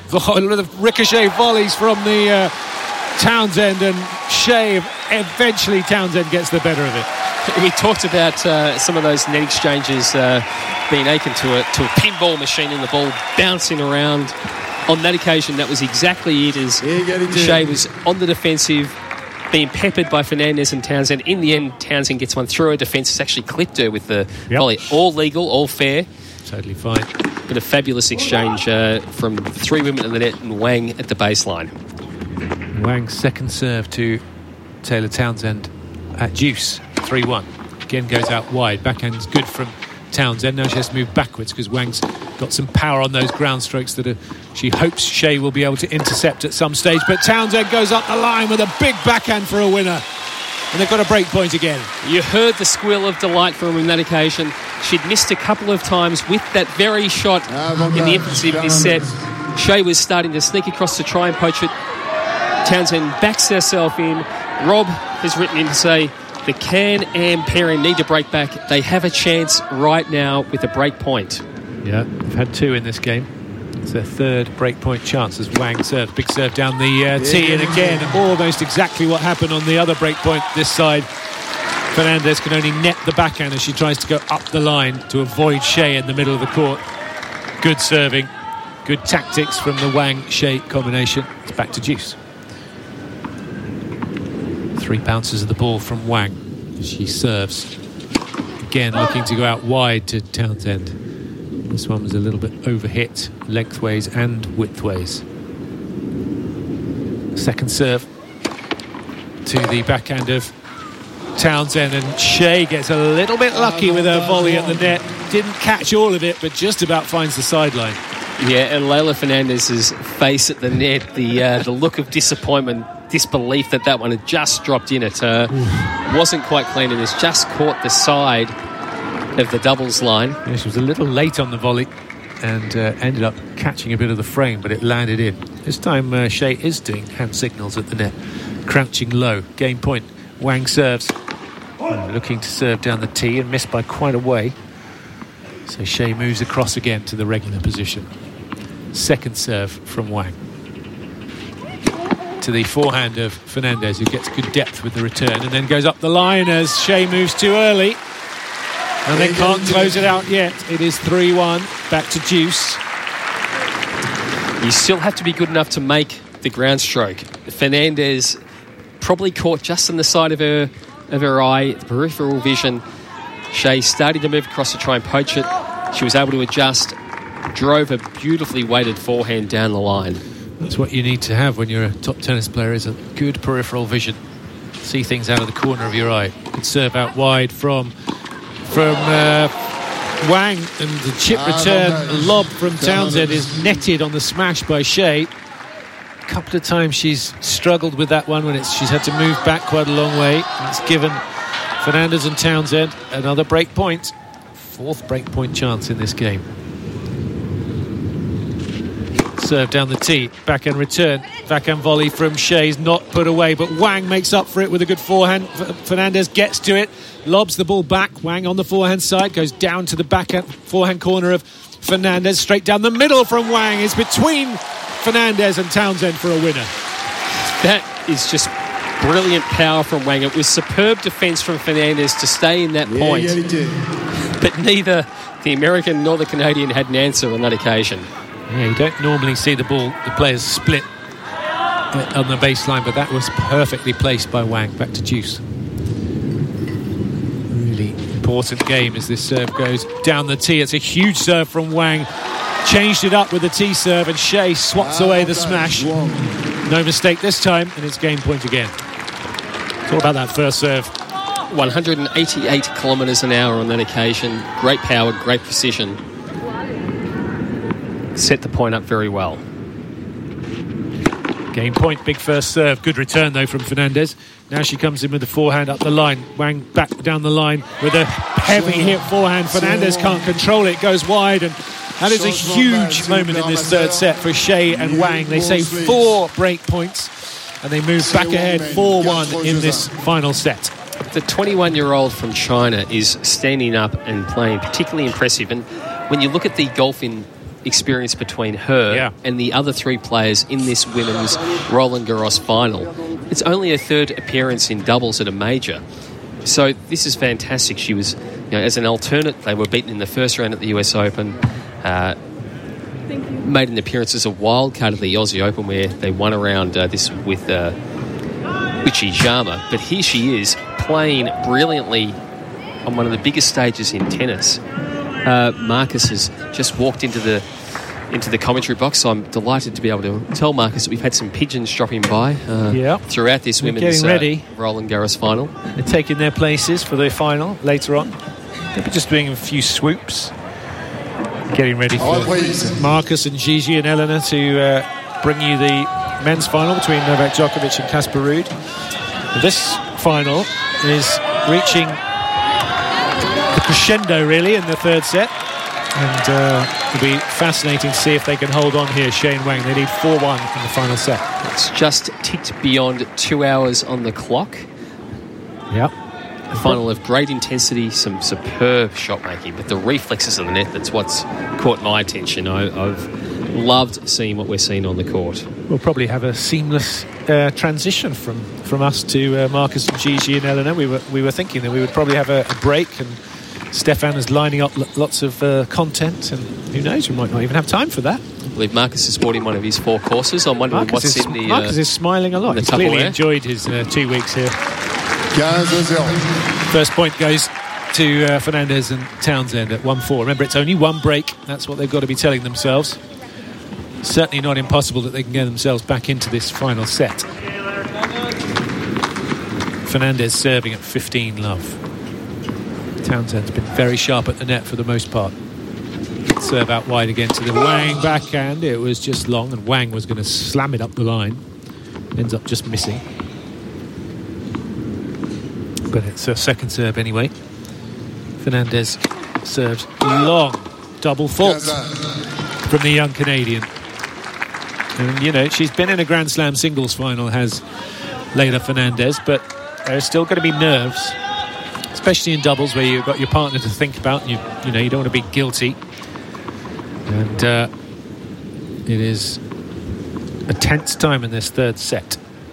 the ricochet volleys from the Townsend, and Hsieh, eventually Townsend gets the better of it. We talked about some of those net exchanges being akin to a pinball machine, and the ball bouncing around. On that occasion, that was exactly it, as Hsieh was on the defensive, being peppered by Fernandez and Townsend. In the end, Townsend gets one through her defence. It's actually clipped her with the volley. All legal, all fair. Totally fine. But a fabulous exchange from three women in the net and Wang at the baseline. Wang's second serve to Taylor Townsend at deuce, 3-1. Again goes out wide. Backhand's good from Townsend. Now she has to move backwards because Wang's got some power on those ground strokes that she hopes Hsieh will be able to intercept at some stage. But Townsend goes up the line with a big backhand for a winner. And they've got a break point again. You heard the squeal of delight from him on that occasion. She'd missed a couple of times with that very shot in the infancy of this set. Hsieh was starting to sneak across to try and poach it. Townsend backs herself in. Rob has written in to say the Can-Am pairing need to break back. They have a chance right now with a break point. Yeah, they've had two in this game. It's their third break point chance as Wang serves. Big serve down the tee, and again, almost exactly what happened on the other break point this side. Fernandez can only net the backhand as she tries to go up the line to avoid Hsieh in the middle of the court. Good serving, good tactics from the Wang-Hsieh combination. It's back to deuce. 3 bounces of the ball from Wang. She serves. Again, looking to go out wide to Townsend. This one was a little bit overhit, lengthways and widthways. Second serve to the backhand of Townsend, and Hsieh gets a little bit lucky with her volley at the net. Didn't catch all of it, but just about finds the sideline. Yeah, and Leylah Fernandez's face at the net, the look of disappointment, disbelief that one had just dropped in. It wasn't quite clean, and has just caught the side of the doubles line. Yeah, she was a little late on the volley and ended up catching a bit of the frame, but it landed in. This time Hsieh is doing hand signals at the net, crouching low. Game point. Wang serves, looking to serve down the tee and missed by quite a way. So Hsieh moves across again to the regular position. Second serve from Wang. into the forehand of Fernandez, who gets good depth with the return and then goes up the line as Shea moves too early and they can't close it out yet. It is 3-1, back to deuce. You still have to be good enough to make the ground stroke. Fernandez probably caught just on the side of her eye, the peripheral vision. Shea starting to move across to try and poach it. She was able to adjust, drove a beautifully weighted forehand down the line. That's what you need to have when you're a top tennis player, is a good peripheral vision. See things out of the corner of your eye. Good serve out wide from Wang, and the chip return lob from Townsend is netted on the smash by Shea. A couple of times she's struggled with that one when she's had to move back quite a long way. It's given Fernandez and Townsend another break point. Fourth break point chance in this game. Serve down the tee, backhand return, backhand volley from Shea's not put away, but Wang makes up for it with a good forehand. Fernandez gets to it, lobs the ball back. Wang on the forehand side, goes down to the backhand forehand corner of Fernandez, straight down the middle from Wang. It's between Fernandez and Townsend for a winner. That is just brilliant power from Wang. It was superb defence from Fernandez to stay in that point. But neither the American nor the Canadian had an answer on that occasion. Yeah, you don't normally see the players split on the baseline, but that was perfectly placed by Wang. Back to deuce. Really important game as this serve goes down the tee. It's a huge serve from Wang. Changed it up with the tee serve, and Shea swats away the smash. No mistake this time, and it's game point again. It's all about that first serve. 188 kilometres an hour on that occasion. Great power, great precision. Set the point up very well. Game point, big first serve. Good return though from Fernandez. Now she comes in with the forehand up the line. Wang back down the line with a heavy hit forehand. Fernandez can't control it, goes wide, and that is a huge moment in this third set for Shea and Wang. They save 4 break points and they move back ahead 4-1 in this final set. The 21-year-old from China is standing up and playing particularly impressive. And when you look at the golfing experience between her and the other 3 players in this women's Roland Garros final, it's only her third appearance in doubles at a major. So this is fantastic. She was, as an alternate, they were beaten in the first round at the US Open, made an appearance as a wild card at the Aussie Open where they won around this with Uchi Jama. But here she is playing brilliantly on one of the biggest stages in tennis. Marcus has just walked into the commentary box, so I'm delighted to be able to tell Marcus that we've had some pigeons dropping by throughout this women's Roland Garros final. They're taking their places for the final later on. They'll be just doing a few swoops, getting ready for Marcus and Gigi and Elena to bring you the men's final between Novak Djokovic and Casper Ruud. This final is reaching the crescendo really in the third set, and it'll be fascinating to see if they can hold on here. Shea and Wang, they need 4-1 in the final set. It's just ticked beyond 2 hours on the clock. Yep. A final of great intensity, some superb shot making, but the reflexes of the net, that's what's caught my attention. I've loved seeing what we're seeing on the court. We'll probably have a seamless transition from us to Marcus and Gigi and Elena. We were thinking that we would probably have a break, and Stefan is lining up lots of content, and who knows, we might not even have time for that. I believe Marcus is sporting one of his 4 courses. I'm wondering what's in the... Marcus is smiling a lot. He's clearly enjoyed his 2 weeks here. First point goes to Fernandez and Townsend at 1-4. Remember, it's only 1 break. That's what they've got to be telling themselves. Certainly not impossible that they can get themselves back into this final set. Fernandez serving at 15 love. Townsend's been very sharp at the net for the most part. Serve out wide again to the Wang backhand. It was just long, and Wang was going to slam it up the line. Ends up just missing. But it's a second serve anyway. Fernandez serves long. Double fault from the young Canadian. And, she's been in a Grand Slam singles final, has Leylah Fernandez, but there's still going to be nerves, especially in doubles where you've got your partner to think about, and you don't want to be guilty. And it is a tense time in this third set.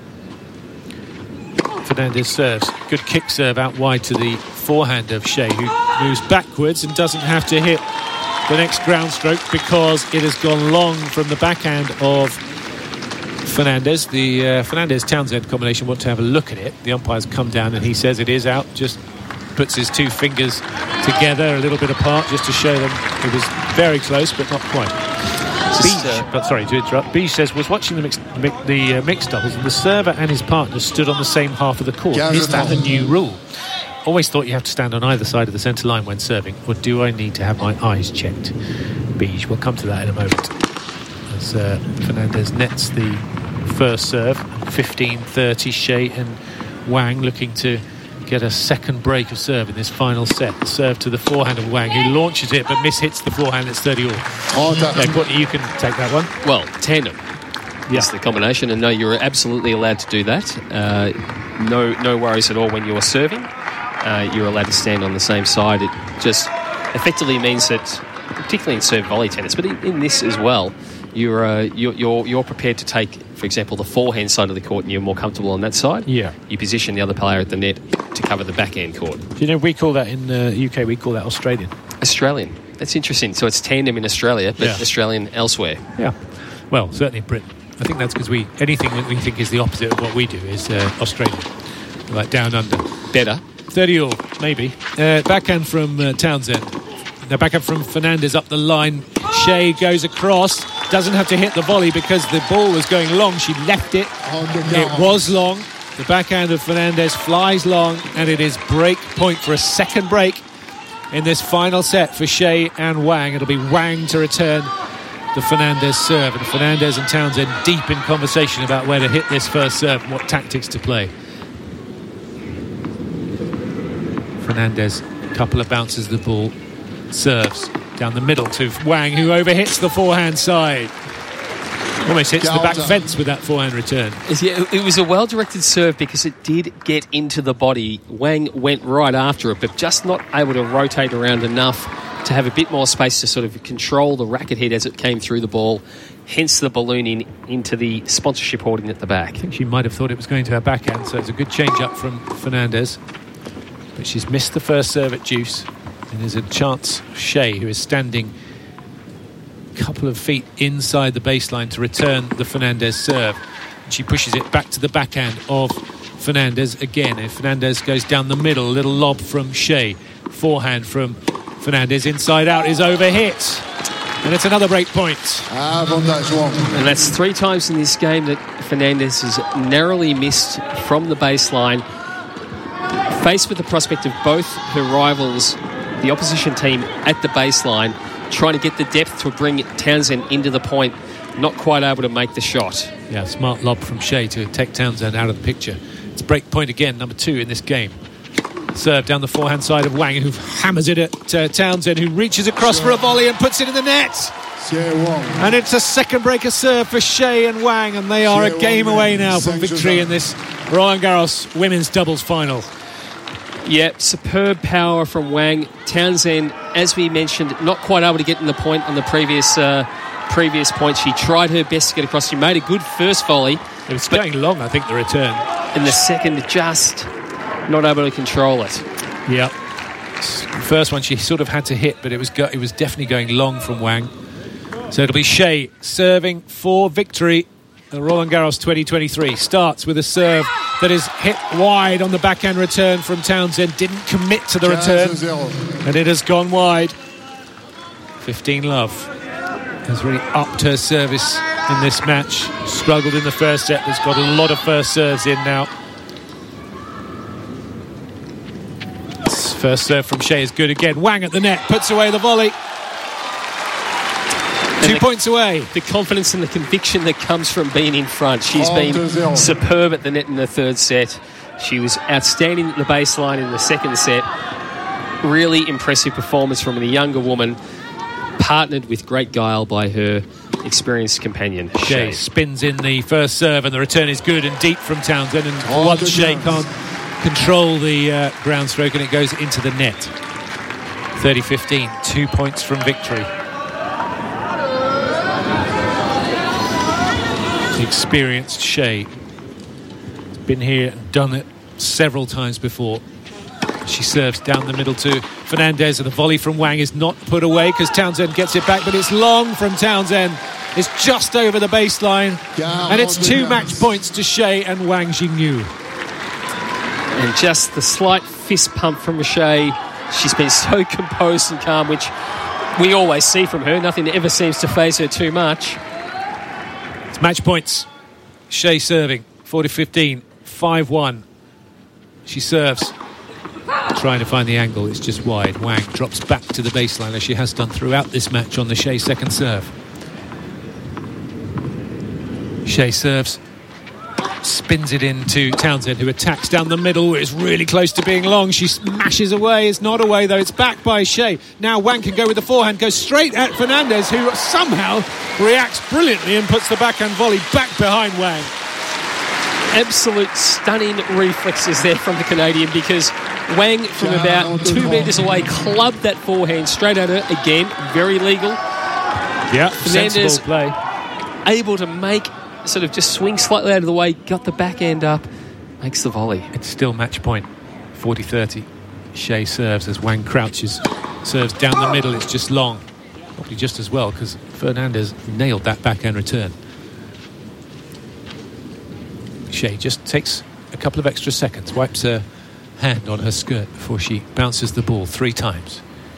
Fernandez serves. Good kick serve out wide to the forehand of Shea, who moves backwards and doesn't have to hit the next ground stroke because it has gone long from the backhand of Fernandez. The Fernandez-Townsend combination want to have a look at it. The umpire's come down and he says it is out. Just puts his two fingers together a little bit apart just to show them it was very close but not quite. Sorry to interrupt. Beach says was watching the mixed doubles and the server and his partner stood on the same half of the court. Is that a new rule? Always thought you have to stand on either side of the centre line when serving, or do I need to have my eyes checked? Beach, we'll come to that in a moment. As Fernandez nets the first serve, 15-30. Shea and Wang looking to get a second break of serve in this final set. The serve to the forehand of Wang, who launches it but mishits the forehand. It's 30-all. Courtney, you can take that one. Well, tandem. Yes, the combination, and no, you're absolutely allowed to do that. No worries at all when you're serving. You're allowed to stand on the same side. It just effectively means that, particularly in serve volley tennis, but in this as well, you're prepared to take, for example, the forehand side of the court, and you're more comfortable on that side. Yeah. You position the other player at the net to cover the backhand court. You know, we call that in the UK, we call that Australian. Australian. That's interesting. So it's tandem in Australia, but Australian elsewhere. Yeah. Well, certainly in Britain. I think that's because anything that we think is the opposite of what we do is Australian. Like down under. Better. 30-all, maybe. Backhand from Townsend. Now backhand from Fernandez up the line. Shea goes across. Doesn't have to hit the volley because the ball was going long. She left it. It was long. The backhand of Fernandez flies long, and it is break point for a second break in this final set for Shea and Wang. It'll be Wang to return the Fernandez serve, and Fernandez and Townsend deep in conversation about where to hit this first serve and what tactics to play. Fernandez, a couple of bounces of the ball, serves down the middle to Wang, who overhits the forehand side. Almost hits the back fence with that forehand return. It was a well-directed serve because it did get into the body. Wang went right after it, but just not able to rotate around enough to have a bit more space to sort of control the racket head as it came through the ball, hence the ballooning into the sponsorship hoarding at the back. I think she might have thought it was going to her backhand, so it's a good change-up from Fernandez. But she's missed the first serve at deuce, and there's a chance Shea, who is standing a couple of feet inside the baseline, to return the Fernandez serve. She pushes it back to the backhand of Fernandez again. If Fernandez goes down the middle, a little lob from Shea. Forehand from Fernandez inside out is overhit. And it's another break point. And that's 3 times in this game that Fernandez has narrowly missed from the baseline. Faced with the prospect of both her rivals, the opposition team, at the baseline, trying to get the depth to bring Townsend into the point, not quite able to make the shot. Yeah, smart lob from Shea to take Townsend out of the picture. It's break point again, number 2 in this game. Serve down the forehand side of Wang, who hammers it at Townsend, who reaches across for a volley and puts it in the net. And it's a second breaker serve for Shea and Wang, and they are a game away now from victory in this Roland Garros women's doubles final. Yeah, superb power from Wang. Townsend, as we mentioned, not quite able to get in the point on the previous point. She tried her best to get across. She made a good first volley. It was going long, I think, the return. And the second, just not able to control it. Yeah. The first one she sort of had to hit, but it was definitely going long from Wang. So it'll be Shea serving for victory. The Roland Garros 2023 starts with a serve that is hit wide on the backhand return from Townsend. Didn't commit to the return, and it has gone wide. 15 Love has really upped her service in this match. Struggled in the first set. Has got a lot of first serves in now. This first serve from Shea is good again. Wang at the net, puts away the volley. 2 points away. The confidence and the conviction that comes from being in front. She's been superb at the net in the third set. She was outstanding at the baseline in the second set. Really impressive performance from a younger woman, partnered with great guile by her experienced companion, Shea. Spins in the first serve, and the return is good and deep from Townsend. And once Shea can't control the ground stroke, and it goes into the net. 30-15, 2 points from victory. Experienced Shea. Been here and done it several times before. She serves down the middle to Fernandez, and the volley from Wang is not put away because Townsend gets it back, but it's long from Townsend. It's just over the baseline, and it's 2 match points to Hsieh and Wang Jingyu. And just the slight fist pump from Hsieh. She's been so composed and calm, which we always see from her. Nothing ever seems to faze her too much. It's match points. Hsieh serving, 40-15, 5-1. She serves, trying to find the angle. It's just wide. Wang drops back to the baseline, as she has done throughout this match on the Hsieh second serve. Hsieh serves, spins it into Townsend, who attacks down the middle. It's really close to being long. She smashes away. It's not away, though. It's back by Hsieh. Now Wang can go with the forehand, goes straight at Fernandez, who somehow reacts brilliantly and puts the backhand volley back behind Wang. Absolute stunning reflexes there from the Canadian, because Wang, from about 2 metres away, clubbed that forehand straight at her. Again, very legal. Yeah, Fernandez sensible play. Able to make, sort of just swing slightly out of the way, got the backhand up, makes the volley. It's still match point, 40-30. Hsieh serves as Wang crouches. Serves down the middle, it's just long. Probably just as well, because Fernandez nailed that backhand return. Hsieh just takes a couple of extra seconds, wipes her hand on her skirt before she bounces the ball 3 times.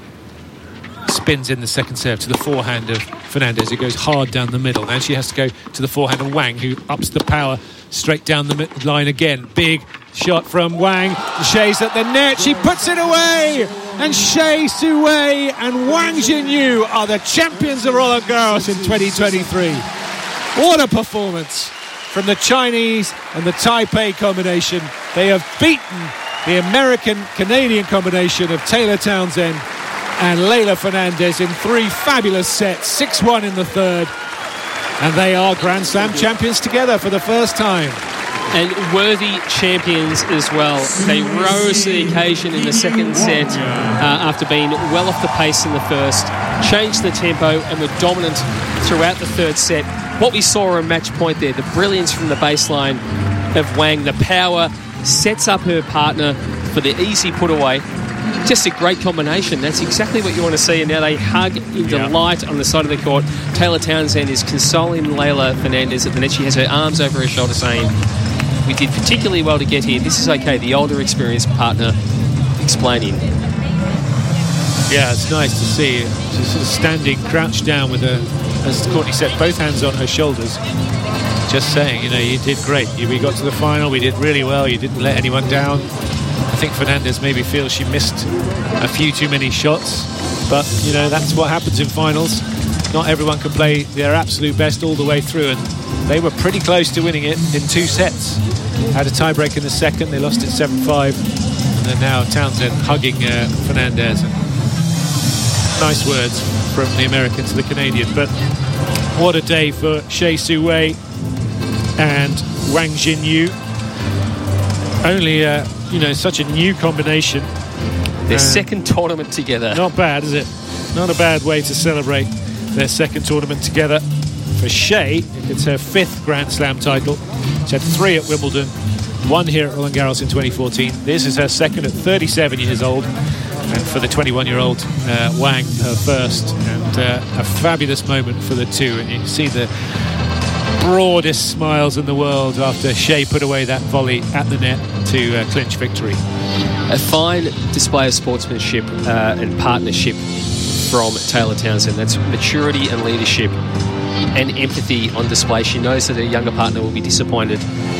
Spins in the second serve to the forehand of Fernandez. It goes hard down the middle. Now she has to go to the forehand of Wang, who ups the power straight down the line again. Big shot from Wang. Hsieh's at the net. She puts it away. And Hsieh Su-wei and Wang Jingyu are the champions of Roland Garros in 2023. What a performance from the Chinese and the Taipei combination. They have beaten the American-Canadian combination of Taylor Townsend and Leylah Fernandez in 3 fabulous sets, 6-1 in the third. And they are Grand Slam champions together for the first time. And worthy champions as well. They rose to the occasion in the second set after being well off the pace in the first, changed the tempo and were dominant throughout the third set. What we saw on match point there, the brilliance from the baseline of Wang, the power, sets up her partner for the easy put away. Just a great combination. That's exactly what you want to see. And now they hug in delight on the side of the court. Taylor Townsend is consoling Leylah Fernandez at the net. She has her arms over her shoulder saying, "We did particularly well to get here. This is okay." The older, experienced partner explaining. Yeah, it's nice to see. She's sort of standing, crouched down with her, as Courtney said, both hands on her shoulders. Just saying, you did great. We got to the final. We did really well. You didn't let anyone down. I think Fernandez maybe feels she missed a few too many shots, but that's what happens in finals. Not everyone can play their absolute best all the way through, and they were pretty close to winning it in 2 sets. Had a tiebreak in the second. They lost it 7-5, and then now Townsend hugging Fernandez. And nice words from the American to the Canadian, but what a day for Hsieh Su-wei and Wang Jingyu. Only such a new combination. Their second tournament together. Not bad, is it? Not a bad way to celebrate their second tournament together. For Hsieh, it's her 5th Grand Slam title. She had 3 at Wimbledon, 1 here at Roland Garros in 2014. This is her second at 37 years old. And for the 21-year-old Wang, her first. And a fabulous moment for the two. And you can see the broadest smiles in the world after Hsieh put away that volley at the net to clinch victory. A fine display of sportsmanship and partnership from Taylor Townsend. That's maturity and leadership and empathy on display. She knows that her younger partner will be disappointed.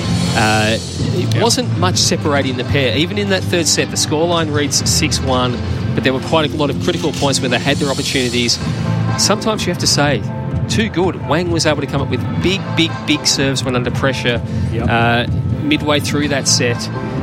It wasn't much separating the pair. Even in that third set, the scoreline reads 6-1, but there were quite a lot of critical points where they had their opportunities. Sometimes you have to say, too good. Wang was able to come up with big serves when under pressure. Midway through that set.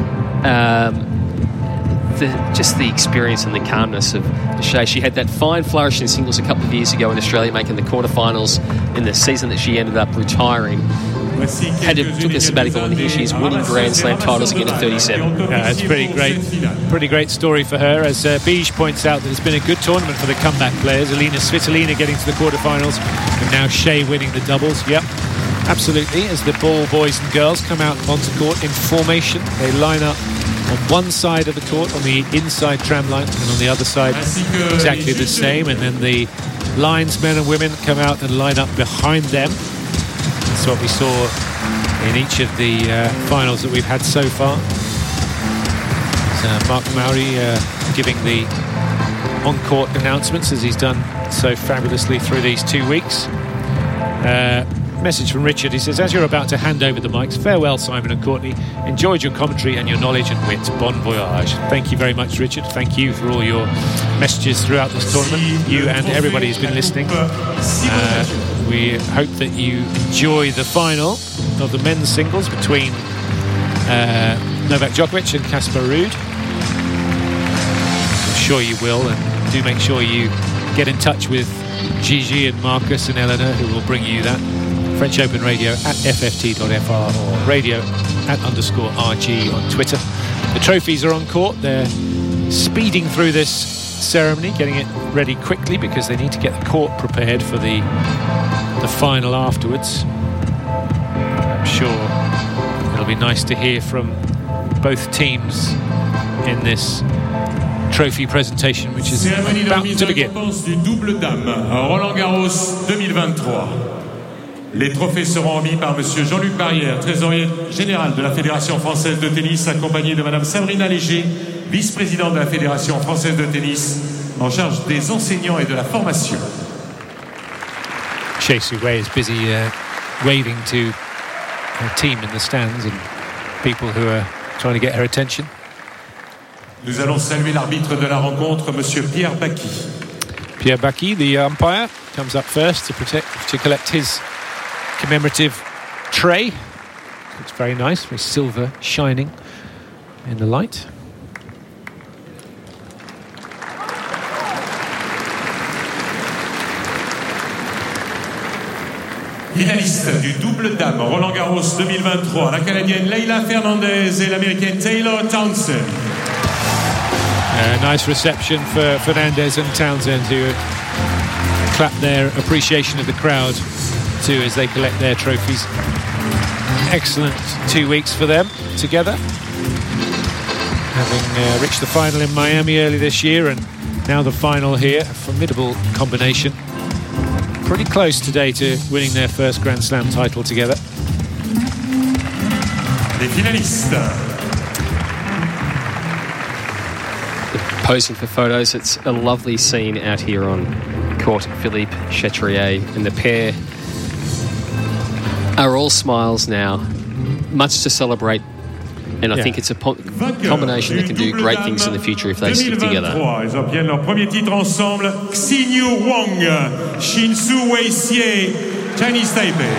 Just the experience and the calmness of Hsieh. She had that fine flourish in singles a couple of years ago in Australia, making the quarterfinals in the season that she ended up retiring. Took a sabbatical, and here she is winning Grand Slam titles again at 37. Yeah, it's pretty great story for her. As Bij points out, that it's been a good tournament for the comeback players. Alina Svitolina getting to the quarterfinals, and now Hsieh winning the doubles. Yep, Absolutely, as the ball boys and girls come out onto court in formation, they line up on one side of the court on the inside tram line, and on the other side exactly the same, and then the linesmen and women come out and line up behind them. That's what we saw in each of the finals that we've had so far. Mark Mowry giving the on-court announcements, as he's done so fabulously through these 2 weeks. Message from Richard. He says, as you're about to hand over the mics, farewell Simon and Courtney, enjoyed your commentary and your knowledge and wit. Bon voyage. Thank you very much, Richard. Thank you for all your messages throughout this tournament, you and everybody who's been listening. We hope that you enjoy the final of the men's singles between Novak Djokovic and Casper Ruud. I'm sure you will, and do make sure you get in touch with Gigi and Marcus and Eleanor, who will bring you that. French Open Radio at fft.fr or radio@_RG on Twitter. The trophies are on court. They're speeding through this ceremony, getting it ready quickly because they need to get the court prepared for the final afterwards. I'm sure it'll be nice to hear from both teams in this trophy presentation, which is about to begin. Du double dame Roland Garros 2023. Les trophées seront remis par Monsieur Jean-Luc Barrière, trésorier général de la Fédération française de tennis, accompagné de Madame Sabrina Léger, vice-présidente de la Fédération française de tennis, en charge des enseignants et de la formation. Shea Su Wei is busy waving to her team in the stands and people who are trying to get her attention. Nous allons saluer l'arbitre de la rencontre, Monsieur Pierre Bacchi. Pierre Bacchi, the umpire, comes up first to collect his commemorative tray. Looks very nice, very silver, shining in the light. Finaliste du double dame Roland Garros 2023, la Canadienne Leylah Fernandez et l'Américaine Taylor Townsend. Nice reception for Fernandez and Townsend, who clap their appreciation of the crowd too as they collect their trophies. Excellent 2 weeks for them together, having reached the final in Miami early this year and now the final here. A formidable combination, pretty close today to winning their first Grand Slam title together. Les finalistes. Posing for photos. It's a lovely scene out here on court. Philippe Chatrier and the pair are all smiles now. Much to celebrate, and I think it's a combination that can do great things in the future if they stick together. Ils obtiennent leur premier titre ensemble. Xinyu Wang, Shinsu Weixie, Chinese Taipei.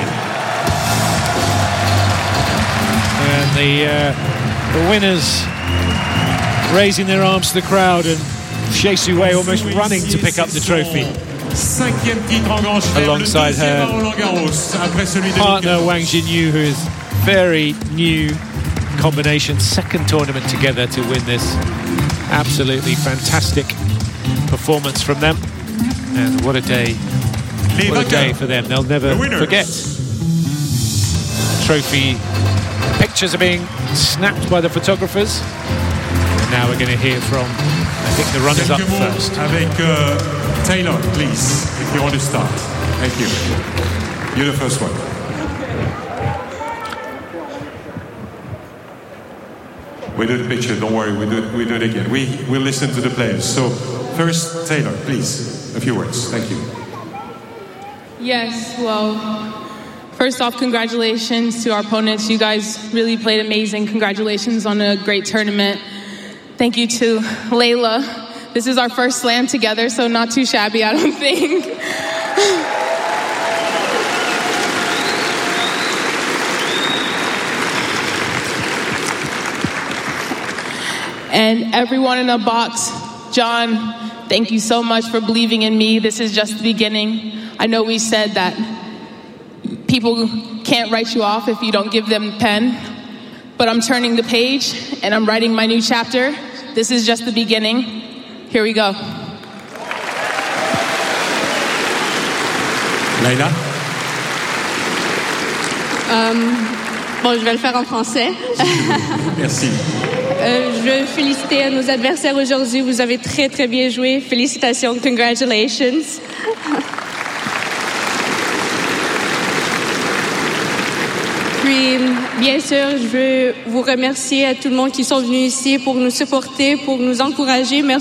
And the winners raising their arms to the crowd, and Shea Su Wei almost running to pick up the trophy alongside her partner Wang Jinyu, who is very new combination, second tournament together to win this. Absolutely fantastic performance from them, and what a day for them. They'll never forget. Trophy pictures are being snapped by the photographers. Now we're going to hear from, I think, the runners-up first. Avec Taylor, please, if you want to start. Thank you. You're the first one. We do the picture, don't worry, we do it again. We'll listen to the players. So, first, Taylor, please, a few words. Thank you. Yes, well, first off, congratulations to our opponents. You guys really played amazing. Congratulations on a great tournament. Thank you to Leylah. This is our first slam together, so not too shabby, I don't think. And everyone in the box, John, thank you so much for believing in me. This is just the beginning. I know we said that people can't write you off if you don't give them the pen, but I'm turning the page and I'm writing my new chapter. This is just the beginning. Here we go. Leylah. Bon, je vais le faire en français. Merci. Je veux féliciter nos adversaires aujourd'hui. Vous avez très, très bien joué. Félicitations. Congratulations. Puis, bien sûr, je veux vous remercier à tout le monde qui sont venus ici pour nous supporter, pour nous encourager. Merci.